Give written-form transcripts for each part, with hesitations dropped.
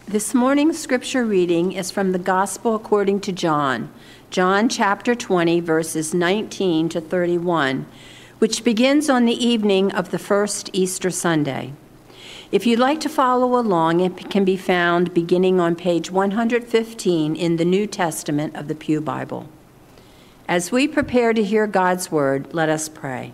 This morning's scripture reading is from the Gospel according to John, John chapter 20, verses 19 to 31, which begins on the evening of the first Easter Sunday. If you'd like to follow along, it can be found beginning on page 115 in the New Testament of the Pew Bible. As we prepare to hear God's word, let us pray.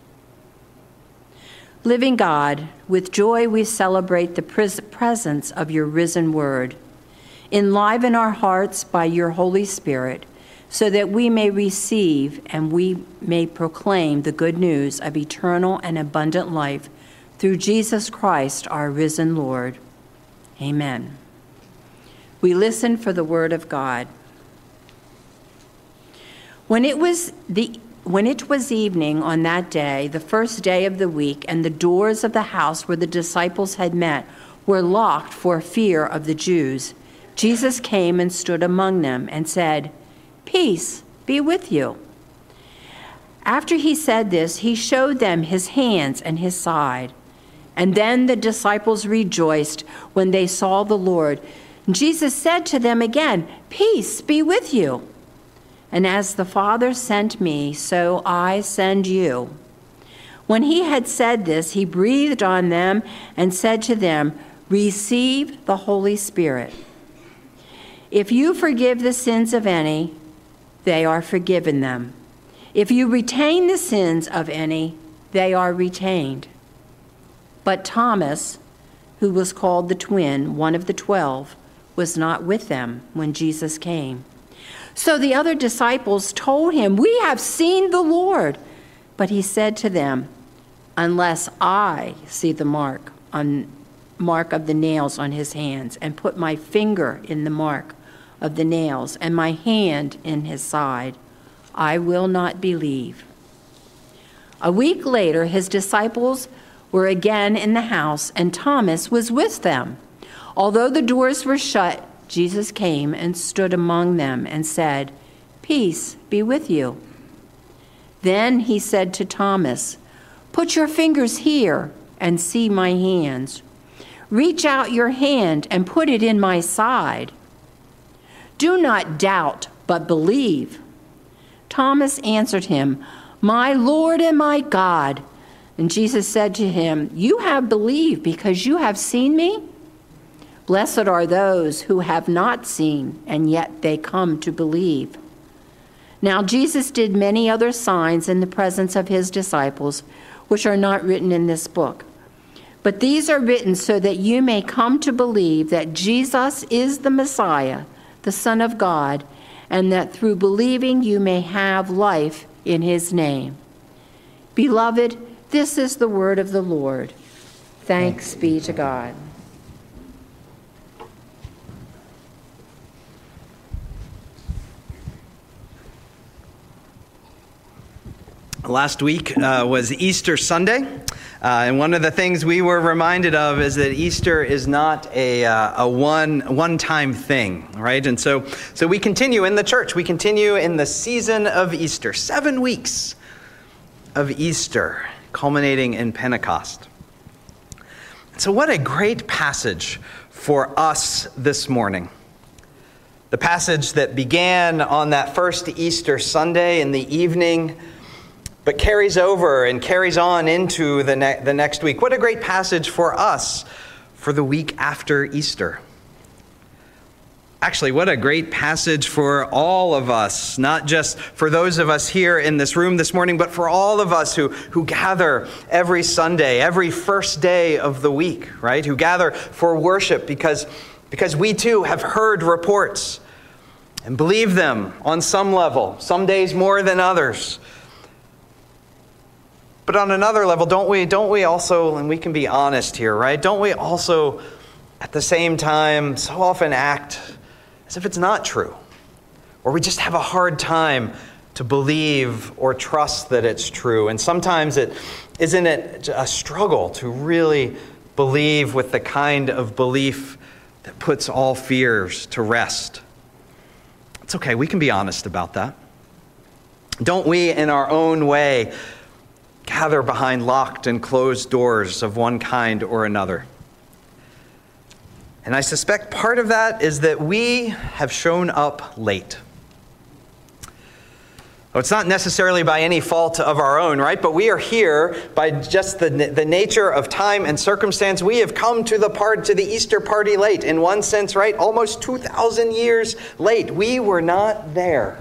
Living God, with joy we celebrate the presence of your risen word. Enliven our hearts by your Holy Spirit, so that we may receive and we may proclaim the good news of eternal and abundant life through Jesus Christ, our risen Lord. Amen. We listen for the word of God. When it was evening on that day, the first day of the week, and the doors of the house where the disciples had met were locked for fear of the Jews, Jesus came and stood among them and said, "Peace be with you." After he said this, he showed them his hands and his side. And then the disciples rejoiced when they saw the Lord. Jesus said to them again, "Peace be with you. And as the Father sent me, so I send you." When he had said this, he breathed on them and said to them, "Receive the Holy Spirit. If you forgive the sins of any, they are forgiven them. If you retain the sins of any, they are retained." But Thomas, who was called the twin, one of the 12, was not with them when Jesus came. So the other disciples told him, "We have seen the Lord." But he said to them, "Unless I see the mark of the nails on his hands, and put my finger in the mark of the nails, and my hand in his side, I will not believe." A week later, his disciples were again in the house, and Thomas was with them. Although the doors were shut, Jesus came and stood among them and said, "Peace be with you." Then he said to Thomas, "Put your fingers here and see my hands. Reach out your hand and put it in my side. Do not doubt, but believe." Thomas answered him, "My Lord and my God." And Jesus said to him, "You have believed because you have seen me? Blessed are those who have not seen, and yet they come to believe." Now Jesus did many other signs in the presence of his disciples, which are not written in this book. But these are written so that you may come to believe that Jesus is the Messiah, the Son of God, and that through believing you may have life in his name. Beloved, this is the word of the Lord. Thanks be to God. Last week was Easter Sunday, and one of the things we were reminded of is that Easter is not a one-time thing, right? And so we continue in the church. We continue in the season of Easter, 7 weeks of Easter, culminating in Pentecost. So what a great passage for us this morning. The passage that began on that first Easter Sunday in the evening, but carries over and carries on into the next week. What a great passage for us for the week after Easter. Actually, what a great passage for all of us, not just for those of us here in this room this morning, but for all of us who gather every Sunday, every first day of the week, right? Who gather for worship because we too have heard reports and believe them on some level, some days more than others. But on another level, don't we also, and we can be honest here, right? Don't we also, at the same time, so often act as if it's not true? Or we just have a hard time to believe or trust that it's true. And sometimes isn't it a struggle to really believe with the kind of belief that puts all fears to rest? It's okay, we can be honest about that. Don't we, in our own way, gather behind locked and closed doors of one kind or another? And I suspect part of that is that we have shown up late. Well, it's not necessarily by any fault of our own, right? But we are here by just the nature of time and circumstance. We have come to the Easter party late, in one sense, right? Almost 2,000 years late. We were not there.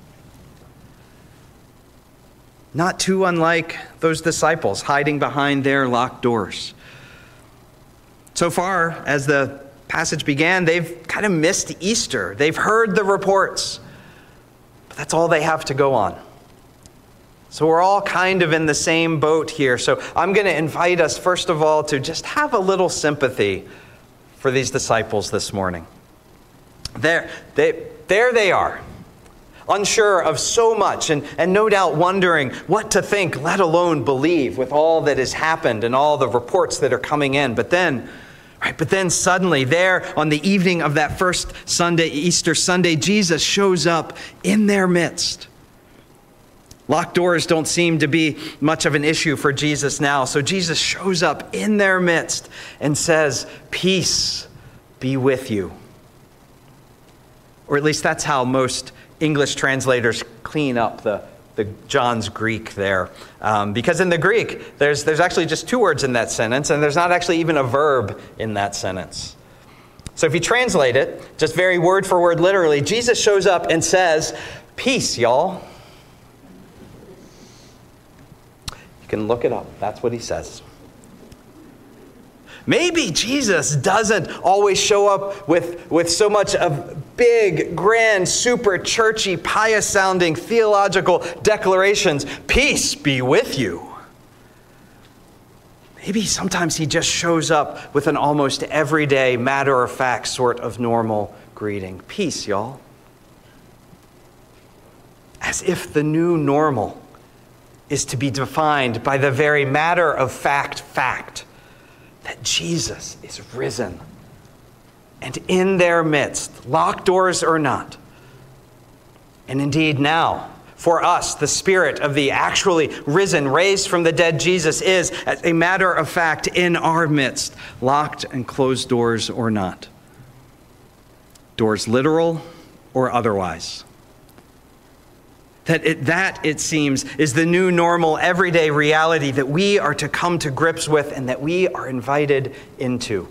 Not too unlike those disciples hiding behind their locked doors. So far, as the passage began, they've kind of missed Easter. They've heard the reports. But that's all they have to go on. So we're all kind of in the same boat here. So I'm going to invite us, first of all, to just have a little sympathy for these disciples this morning. There they are, unsure of so much and no doubt wondering what to think, let alone believe, with all that has happened and all the reports that are coming in. But then suddenly, there on the evening of that first Sunday, Easter Sunday, Jesus shows up in their midst. Locked doors don't seem to be much of an issue for Jesus now. So Jesus shows up in their midst and says, "Peace be with you." Or at least that's how most English translators clean up the John's Greek there. Because in the Greek, there's actually just two words in that sentence, and there's not actually even a verb in that sentence. So if you translate it, just very word for word, literally, Jesus shows up and says, "Peace, y'all." You can look it up. That's what he says. Maybe Jesus doesn't always show up with so much of big, grand, super churchy, pious-sounding theological declarations. Peace be with you. Maybe sometimes he just shows up with an almost everyday, matter-of-fact sort of normal greeting. Peace, y'all. As if the new normal is to be defined by the very matter-of-fact fact that Jesus is risen. And in their midst, locked doors or not. And indeed now, for us, the spirit of the actually risen, raised from the dead Jesus is, as a matter of fact, in our midst, locked and closed doors or not. Doors literal or otherwise. That it seems, is the new normal, everyday reality that we are to come to grips with and that we are invited into.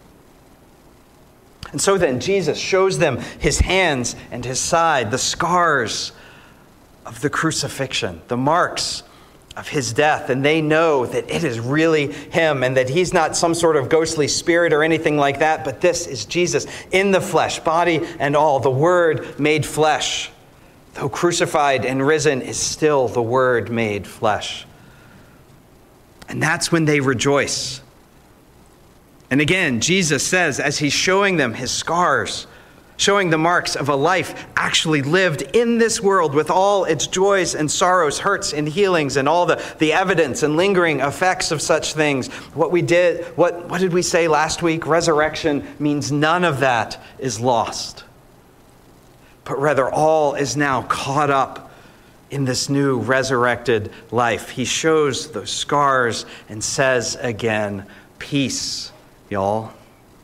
And so then Jesus shows them his hands and his side, the scars of the crucifixion, the marks of his death. And they know that it is really him and that he's not some sort of ghostly spirit or anything like that, but this is Jesus in the flesh, body and all, the Word made flesh. Though crucified and risen, is still the Word made flesh. And that's when they rejoice. And again, Jesus says, as he's showing them his scars, showing the marks of a life actually lived in this world with all its joys and sorrows, hurts and healings, and all the evidence and lingering effects of such things. What did we say last week? Resurrection means none of that is lost. But rather all is now caught up in this new resurrected life. He shows those scars and says again, "Peace, y'all.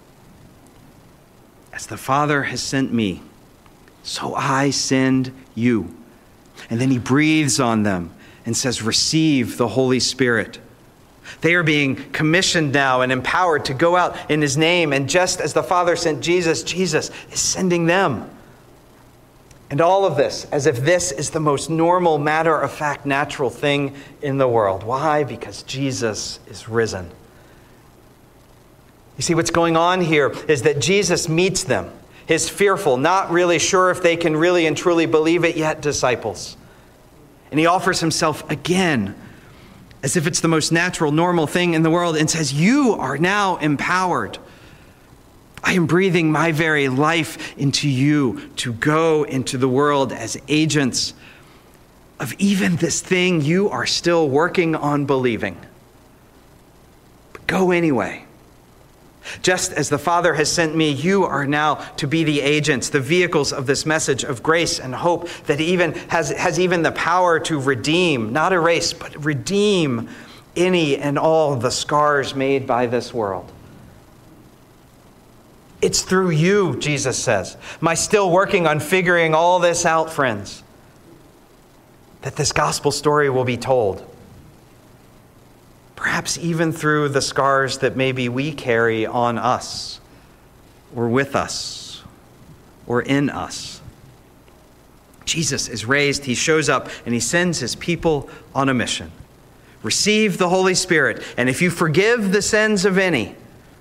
As the Father has sent me, so I send you." And then he breathes on them and says, "Receive the Holy Spirit." They are being commissioned now and empowered to go out in his name. And just as the Father sent Jesus, Jesus is sending them. And all of this, as if this is the most normal, matter-of-fact, natural thing in the world. Why? Because Jesus is risen. You see, what's going on here is that Jesus meets them, his fearful, not really sure if they can really and truly believe it yet, disciples. And he offers himself again, as if it's the most natural, normal thing in the world, and says, "You are now empowered. I am breathing my very life into you to go into the world as agents of even this thing you are still working on believing. But go anyway. Just as the Father has sent me, you are now to be the agents, the vehicles of this message of grace and hope that even has even the power to redeem, not erase, but redeem any and all the scars made by this world. It's through you, Jesus says. Am I still working on figuring all this out, friends? That this gospel story will be told. Perhaps even through the scars that maybe we carry on us, or with us, or in us. Jesus is raised, he shows up, and he sends his people on a mission. Receive the Holy Spirit, and if you forgive the sins of any,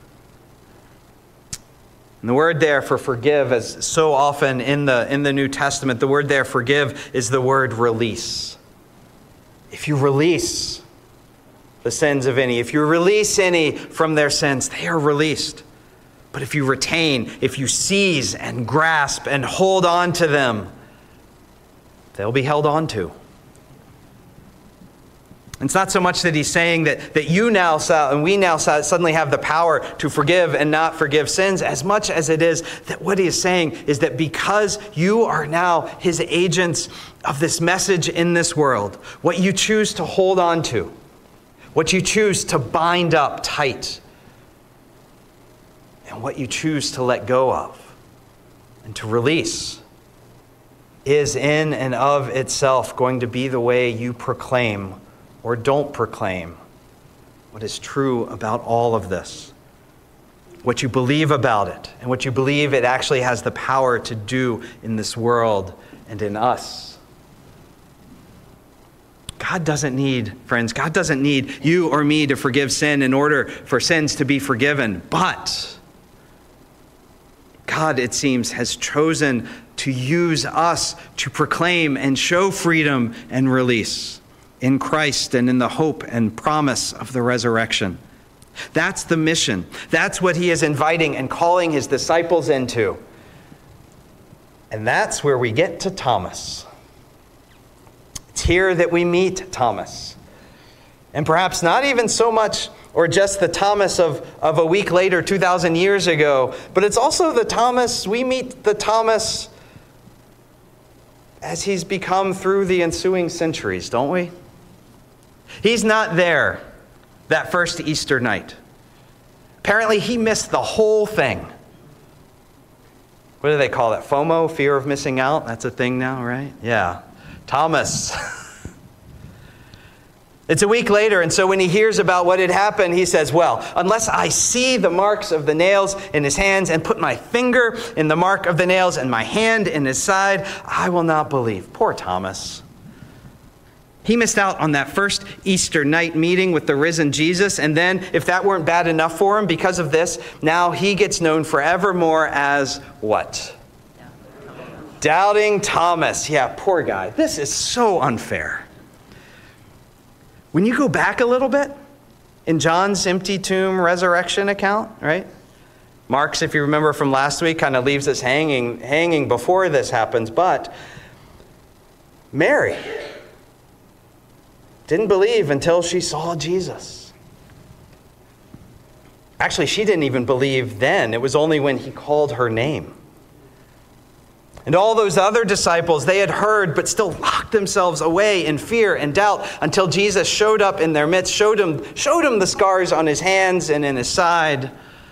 and the word there for forgive, as so often in the New Testament, the word there forgive is the word release. If you release the sins of any, if you release any from their sins, they are released. But if you retain, if you seize and grasp and hold on to them, they'll be held on to. It's not so much that he's saying that you now and we now suddenly have the power to forgive and not forgive sins, as much as it is that what he is saying is that because you are now his agents of this message in this world, what you choose to hold on to, what you choose to bind up tight, and what you choose to let go of and to release is in and of itself going to be the way you proclaim or don't proclaim what is true about all of this, what you believe about it, and what you believe it actually has the power to do in this world and in us. God doesn't need, friends, God doesn't need you or me to forgive sin in order for sins to be forgiven. But God, it seems, has chosen to use us to proclaim and show freedom and release in Christ and in the hope and promise of the resurrection. That's the mission. That's what he is inviting and calling his disciples into. And that's where we get to Thomas. It's here that we meet Thomas. And perhaps not even so much or just the Thomas of a week later, 2,000 years ago, but it's also the Thomas, we meet the Thomas as he's become through the ensuing centuries, don't we? He's not there that first Easter night. Apparently, he missed the whole thing. What do they call that? FOMO, fear of missing out? That's a thing now, right? Yeah. Thomas. It's a week later, and so when he hears about what had happened, he says, well, unless I see the marks of the nails in his hands and put my finger in the mark of the nails and my hand in his side, I will not believe. Poor Thomas. He missed out on that first Easter night meeting with the risen Jesus, and then, if that weren't bad enough for him, because of this, now he gets known forevermore as what? Doubting Thomas. Yeah, poor guy. This is so unfair. When you go back a little bit, in John's empty tomb resurrection account, right? Mark's, if you remember from last week, kind of leaves us hanging before this happens, but Mary didn't believe until she saw Jesus. Actually, she didn't even believe then. It was only when he called her name. And all those other disciples, they had heard, but still locked themselves away in fear and doubt until Jesus showed up in their midst, showed him the scars on his hands and in his side.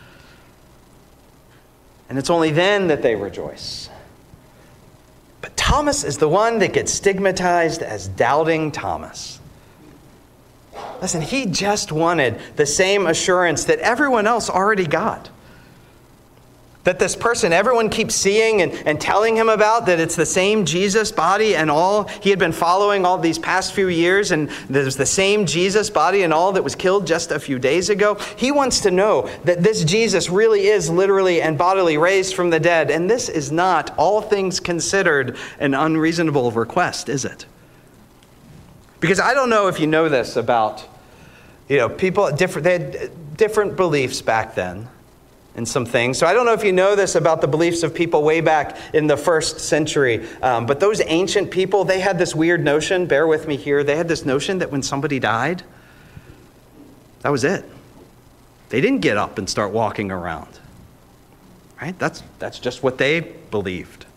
And it's only then that they rejoice. But Thomas is the one that gets stigmatized as doubting Thomas. Listen, he just wanted the same assurance that everyone else already got. That this person everyone keeps seeing and telling him about, that it's the same Jesus body and all he had been following all these past few years, and there's the same Jesus body and all that was killed just a few days ago. He wants to know that this Jesus really is literally and bodily raised from the dead. And this is not, all things considered, an unreasonable request, is it? Because I don't know if you know this about, people, they had different beliefs back then. And some things. So I don't know if you know this about the beliefs of people way back in the first century, but those ancient people, they had this weird notion, bear with me here, they had this notion that when somebody died, that was it. They didn't get up and start walking around. Right? That's just what they believed.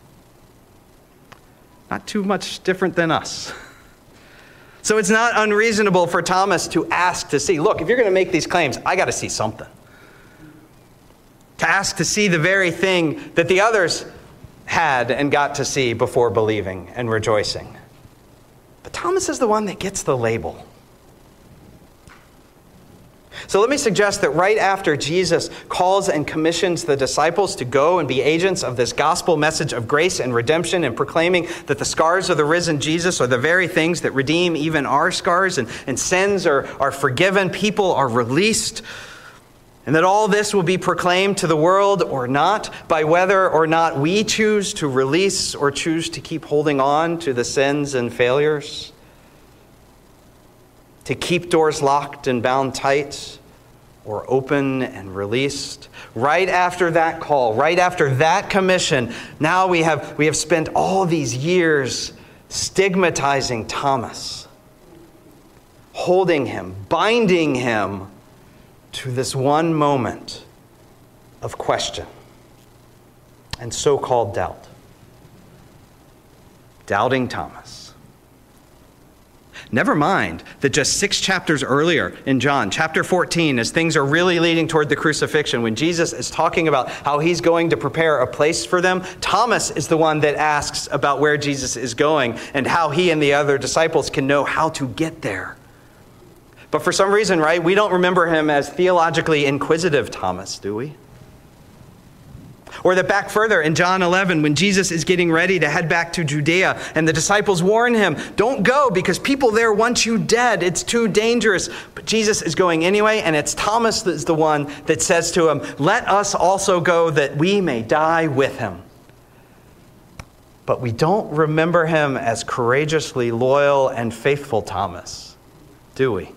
Not too much different than us. So it's not unreasonable for Thomas to ask to see, look, if you're going to make these claims, I got to see something. to ask to see the very thing that the others had and got to see before believing and rejoicing. But Thomas is the one that gets the label. So let me suggest that right after Jesus calls and commissions the disciples to go and be agents of this gospel message of grace and redemption, and proclaiming that the scars of the risen Jesus are the very things that redeem even our scars, and sins are forgiven, people are released, and that all this will be proclaimed to the world or not by whether or not we choose to release or choose to keep holding on to the sins and failures, to keep doors locked and bound tight, or open and released. Right after that call, right after that commission, now we have spent all these years stigmatizing Thomas, holding him, binding him to this one moment of question and so-called doubt. Doubting Thomas. Never mind that just 6 chapters earlier in John, chapter 14, as things are really leading toward the crucifixion, when Jesus is talking about how he's going to prepare a place for them, Thomas is the one that asks about where Jesus is going and how he and the other disciples can know how to get there. But for some reason, right, we don't remember him as theologically inquisitive Thomas, do we? Or that back further in John 11, when Jesus is getting ready to head back to Judea, and the disciples warn him, don't go because people there want you dead. It's too dangerous. But Jesus is going anyway, and it's Thomas that's the one that says to him, let us also go that we may die with him. But we don't remember him as courageously loyal and faithful Thomas, do we?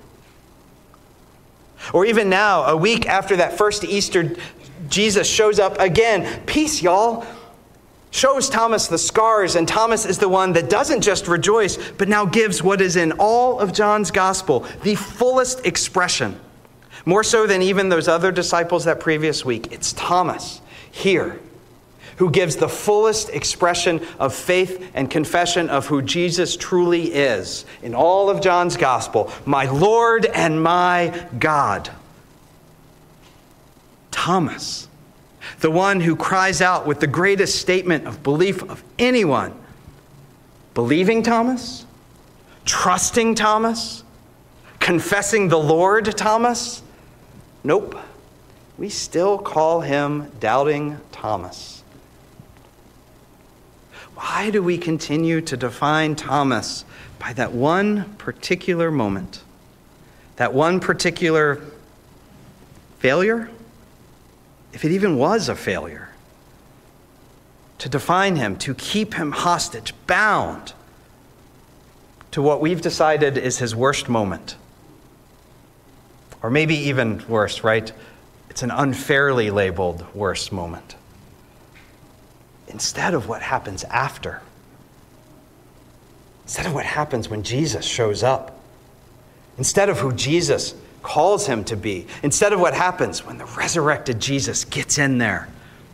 Or even now, a week after that first Easter, Jesus shows up again. Peace, y'all. Shows Thomas the scars, and Thomas is the one that doesn't just rejoice, but now gives what is in all of John's gospel, the fullest expression. More so than even those other disciples that previous week. It's Thomas here who gives the fullest expression of faith and confession of who Jesus truly is in all of John's gospel. My Lord and my God. Thomas, the one who cries out with the greatest statement of belief of anyone. Believing Thomas, trusting Thomas, confessing the Lord Thomas. Nope, we still call him Doubting Thomas. Why do we continue to define Thomas by that one particular moment? That one particular failure? If it even was a failure. To define him, to keep him hostage, bound to what we've decided is his worst moment. Or maybe even worse, right? It's an unfairly labeled worst moment. Instead of what happens after. Instead of what happens when Jesus shows up. Instead of who Jesus calls him to be. Instead of what happens when the resurrected Jesus gets in there.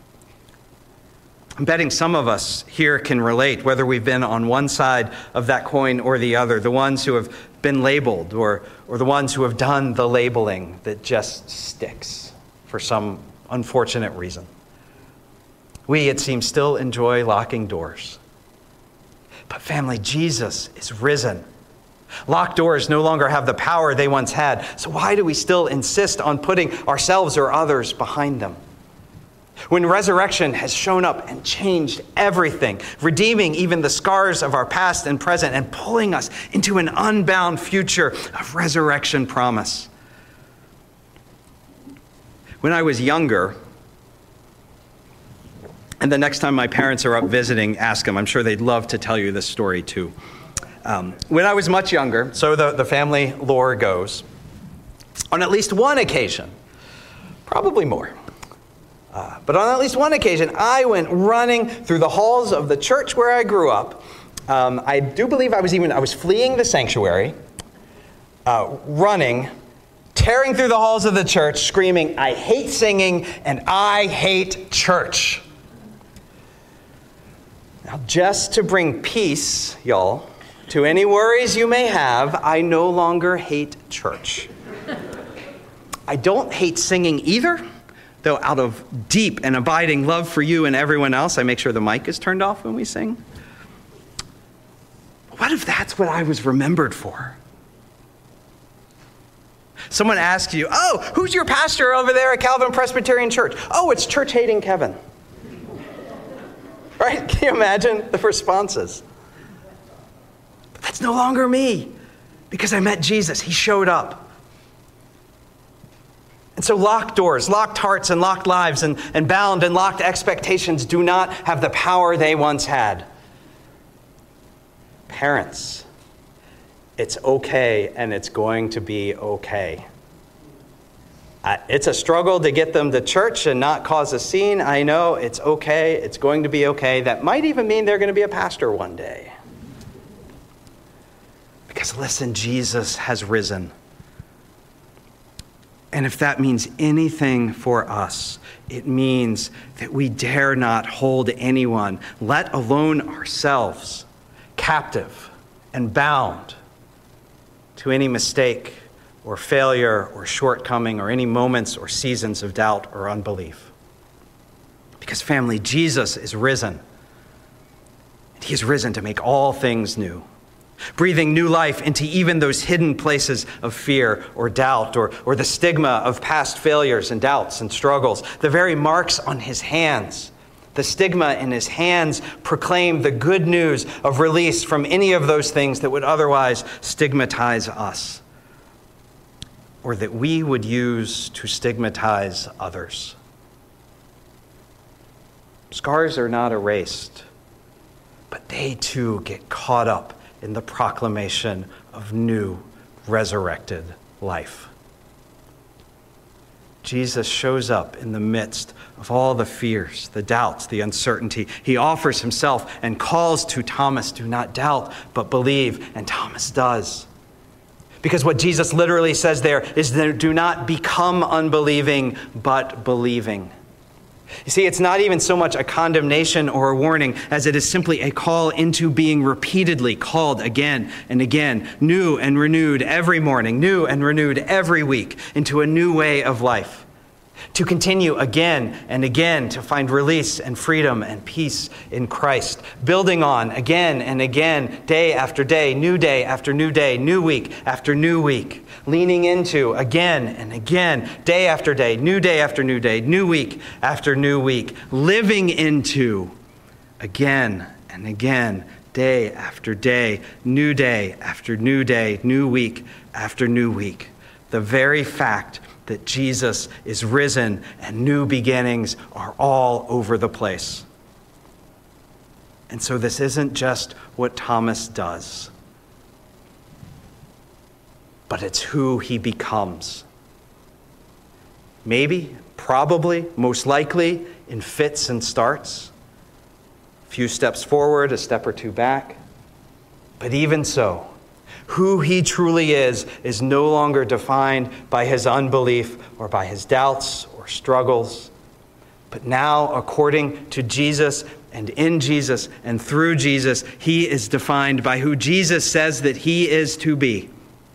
I'm betting some of us here can relate, whether we've been on one side of that coin or the other. The ones who have been labeled or the ones who have done the labeling that just sticks for some unfortunate reason. We, it seems, still enjoy locking doors. But family, Jesus is risen. Locked doors no longer have the power they once had. So why do we still insist on putting ourselves or others behind them? When resurrection has shown up and changed everything, redeeming even the scars of our past and present, and pulling us into an unbound future of resurrection promise. When I was younger, and the next time my parents are up visiting, ask them. I'm sure they'd love to tell you this story too. When I was much younger, so the family lore goes, on at least one occasion, probably more, but on at least one occasion, I went running through the halls of the church where I grew up. I do believe I was fleeing the sanctuary, running, tearing through the halls of the church, screaming, I hate singing and I hate church. Now, just to bring peace, y'all, to any worries you may have, I no longer hate church. I don't hate singing either, though out of deep and abiding love for you and everyone else, I make sure the mic is turned off when we sing. What if that's what I was remembered for? Someone asks you, oh, who's your pastor over there at Calvin Presbyterian Church? Oh, it's church-hating Kevin. Right? Can you imagine the responses? But that's no longer me, because I met Jesus. He showed up. And so locked doors, locked hearts, and locked lives, and bound and locked expectations do not have the power they once had. Parents, it's okay, and it's going to be okay. It's a struggle to get them to church and not cause a scene. I know it's okay. It's going to be okay. That might even mean they're going to be a pastor one day. Because listen, Jesus has risen. And if that means anything for us, it means that we dare not hold anyone, let alone ourselves, captive and bound to any mistake or failure or shortcoming or any moments or seasons of doubt or unbelief. Because family, Jesus is risen. And he is risen to make all things new, breathing new life into even those hidden places of fear or doubt or the stigma of past failures and doubts and struggles. The very marks on his hands, the stigma in his hands, proclaim the good news of release from any of those things that would otherwise stigmatize us, or that we would use to stigmatize others. Scars are not erased, but they too get caught up in the proclamation of new, resurrected life. Jesus shows up in the midst of all the fears, the doubts, the uncertainty. He offers himself and calls to Thomas, do not doubt, but believe, and Thomas does. Because what Jesus literally says there is do not become unbelieving, but believing. You see, it's not even so much a condemnation or a warning as it is simply a call into being repeatedly called again and again, new and renewed every morning, new and renewed every week into a new way of life. To continue again and again to find release and freedom and peace in Christ. Building on again and again, day after day after new day, new week after new week. Leaning into again and again, day after day after new day, new week after new week. Living into again and again, day after day after new day, new week after new week. The very fact that Jesus is risen and new beginnings are all over the place. And so this isn't just what Thomas does, but it's who he becomes. Maybe, probably, most likely, in fits and starts. A few steps forward, a step or two back. But even so, who he truly is no longer defined by his unbelief or by his doubts or struggles. But now, according to Jesus and in Jesus and through Jesus, he is defined by who Jesus says that he is to be.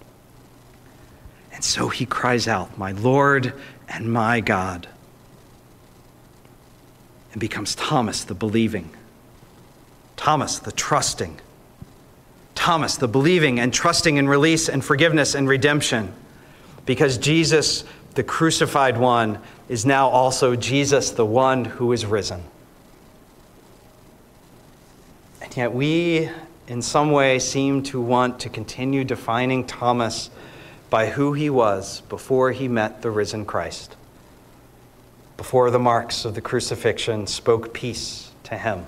And so he cries out, "My Lord and my God," and becomes Thomas the believing, Thomas the trusting, Thomas, the believing and trusting in release and forgiveness and redemption, because Jesus, the crucified one, is now also Jesus, the one who is risen. And yet we, in some way, seem to want to continue defining Thomas by who he was before he met the risen Christ, before the marks of the crucifixion spoke peace to him.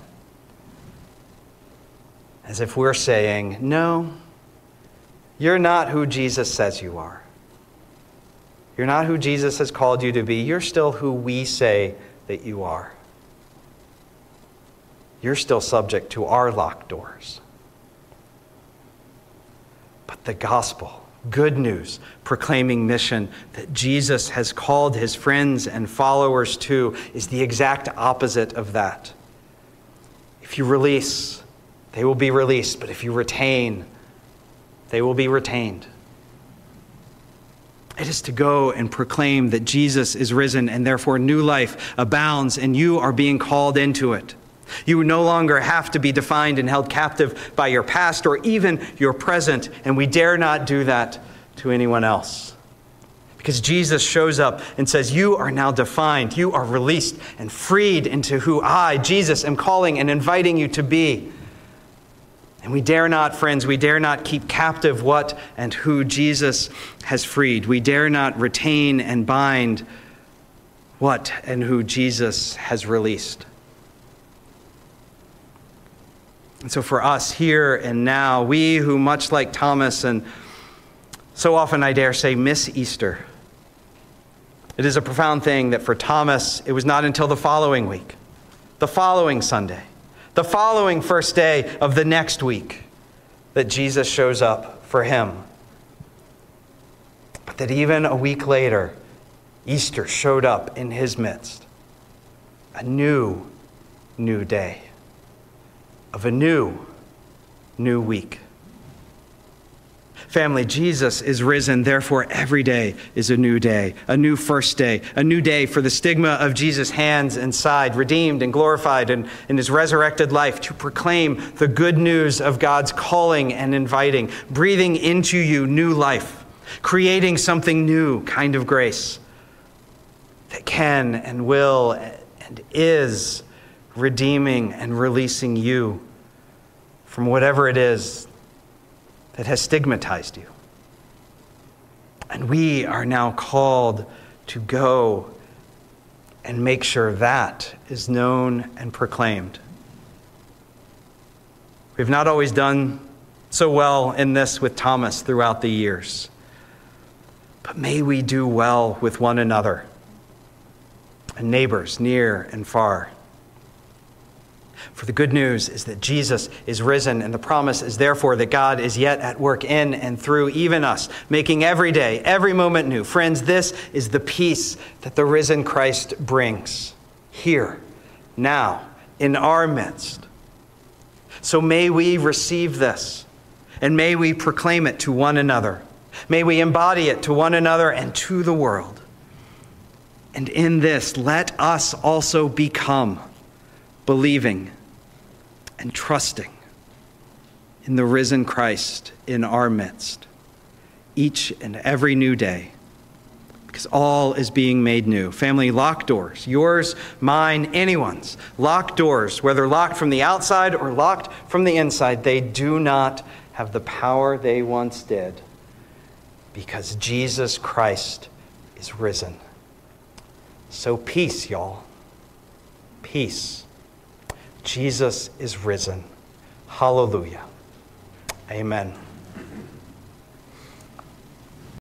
As if we're saying, no, you're not who Jesus says you are. You're not who Jesus has called you to be. You're still who we say that you are. You're still subject to our locked doors. But the gospel, good news, proclaiming mission that Jesus has called his friends and followers to, is the exact opposite of that. If you release, they will be released, but if you retain, they will be retained. It is to go and proclaim that Jesus is risen and therefore new life abounds and you are being called into it. You no longer have to be defined and held captive by your past or even your present, and we dare not do that to anyone else. Because Jesus shows up and says, you are now defined, you are released and freed into who I, Jesus, am calling and inviting you to be. And we dare not, friends, we dare not keep captive what and who Jesus has freed. We dare not retain and bind what and who Jesus has released. And so for us here and now, we who much like Thomas and so often I dare say miss Easter, it is a profound thing that for Thomas, it was not until the following week, the following Sunday, the following first day of the next week that Jesus shows up for him. But that even a week later, Easter showed up in his midst. A new day of a new week. Family, Jesus is risen, therefore every day is a new day, a new first day, a new day for the stigma of Jesus' hands and side, redeemed and glorified in his resurrected life, to proclaim the good news of God's calling and inviting, breathing into you new life, creating something new, kind of grace that can and will and is redeeming and releasing you from whatever it is that has stigmatized you. And we are now called to go and make sure that is known and proclaimed. We've not always done so well in this with Thomas throughout the years, but may we do well with one another and neighbors near and far. For the good news is that Jesus is risen, and the promise is therefore that God is yet at work in and through even us, making every day, every moment new. Friends, this is the peace that the risen Christ brings here, now, in our midst. So may we receive this, and may we proclaim it to one another. May we embody it to one another and to the world. And in this, let us also become believing and trusting in the risen Christ in our midst, each and every new day, because all is being made new. Family, lock doors, yours, mine, anyone's. Lock doors, whether locked from the outside or locked from the inside, they do not have the power they once did, because Jesus Christ is risen. So peace, y'all. Peace. Jesus is risen. Hallelujah. Amen.